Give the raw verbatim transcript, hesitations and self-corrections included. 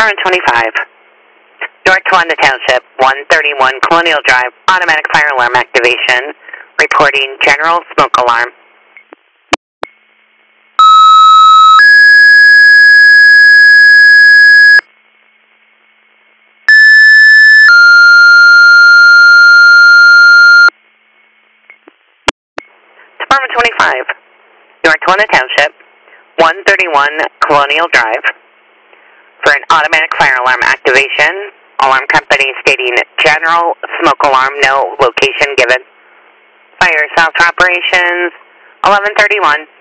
Department twenty-five. North Towanda Township, one thirty-one Colonial Drive, automatic fire alarm activation, reporting general smoke alarm. Department twenty-five. North Towanda Township, one thirty-one Colonial Drive, for an automatic fire alarm activation. Alarm company stating general smoke alarm, no location given. Fire south operations, eleven thirty-one.